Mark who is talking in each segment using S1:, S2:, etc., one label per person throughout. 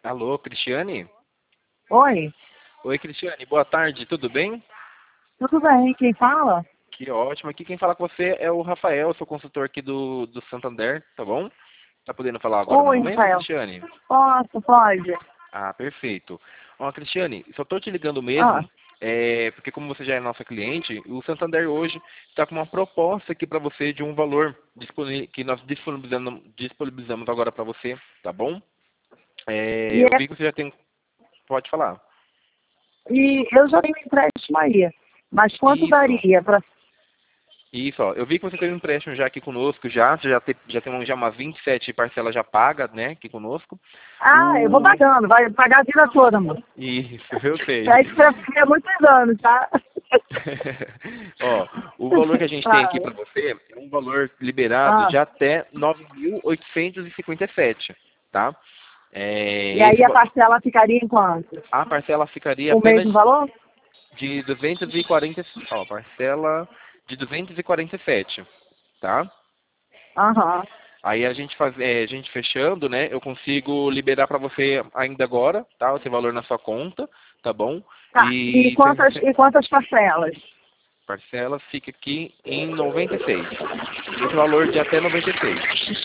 S1: Alô, Cristiane?
S2: Oi,
S1: Oi, Cristiane, boa tarde, tudo bem?
S2: tudo bem? Quem fala?
S1: Que ótimo. Aqui quem fala com você é o Rafael, sou consultor aqui do Santander, tá bom? Tá podendo falar agora no
S2: Oi,
S1: momento,
S2: Rafael.
S1: Cristiane?
S2: Posso, pode?
S1: Ah, perfeito. Ó, Cristiane, só tô te ligando
S2: Ah,
S1: mesmo, porque como você já é nossa cliente, o Santander hoje está com uma proposta aqui para você de um valor que nós disponibilizamos agora para você, tá bom?
S2: e,
S1: Eu vi que você já tem. Pode falar.
S2: e eu já tenho empréstimo aí, mas quanto
S1: Isso.
S2: daria para...
S1: Isso, ó. Eu vi que você teve um empréstimo já aqui conosco, já tem umas 27 parcelas já pagas, né, aqui conosco.
S2: Ah, eu vou
S1: O...
S2: pagando, vai pagar a vida toda, amor.
S1: Isso, eu sei.
S2: É isso pra ficar muitos anos, tá?
S1: Ó, o valor que a gente tem aqui
S2: Fala.
S1: para você é um valor liberado
S2: Ah,
S1: de até 9.857, tá?
S2: e
S1: Esse,
S2: aí a parcela ficaria em quanto?
S1: a parcela ficaria
S2: O
S1: apenas
S2: mesmo valor?
S1: de 240, ó, parcela de 247, tá?
S2: Aham.
S1: Aí a gente fechando, né? Eu consigo liberar para você ainda agora, tá? Esse valor na sua conta, tá bom?
S2: Tá.
S1: E sendo
S2: E quantas parcelas?
S1: parcela fica aqui em 96. Esse valor de até 96.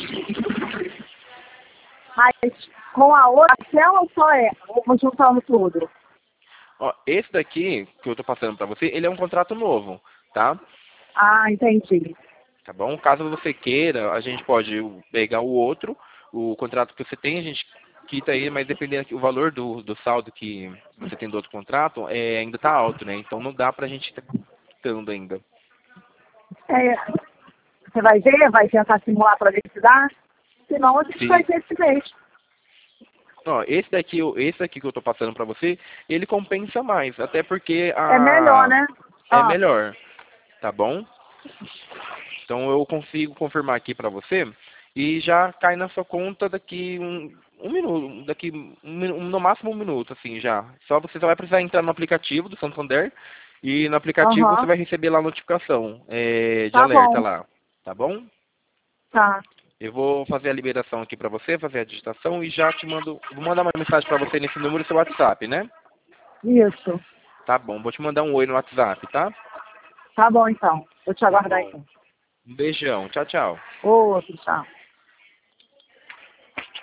S2: Mas com a outra parcela ou só é? Ou juntando tudo?
S1: Ó, esse daqui que eu tô passando para você, ele é um contrato novo, tá?
S2: Ah, entendi.
S1: Tá bom? Caso você queira, a gente pode pegar o outro, o contrato que você tem, a gente quita aí, mas dependendo aqui, o valor do saldo que você tem do outro contrato, ainda tá alto, né? Então não dá pra gente estar quitando ainda.
S2: É, você vai ver, vai tentar simular para ver se dá. Senão a gente vai
S1: Se,
S2: ter esse mês.
S1: ó, esse daqui que eu tô passando pra você, ele compensa mais, até porque
S2: É melhor, né?
S1: é
S2: Ah,
S1: melhor, tá bom? Então eu consigo confirmar aqui pra você e já cai na sua conta daqui um minuto, no máximo um minuto, assim, já. Você só vai precisar entrar no aplicativo do Santander e no aplicativo você
S2: aham.
S1: vai receber lá a notificação de
S2: Tá
S1: alerta
S2: bom.
S1: lá, tá bom?
S2: Tá.
S1: Eu vou fazer a liberação aqui pra você, fazer a digitação e já vou mandar uma mensagem pra você nesse número do seu WhatsApp, né?
S2: Isso.
S1: Tá bom, vou te mandar um oi no WhatsApp, tá?
S2: Tá bom, então. Vou te
S1: Tá
S2: aguardar,
S1: bom.
S2: então.
S1: Um beijão, tchau, tchau.
S2: Outro, tchau.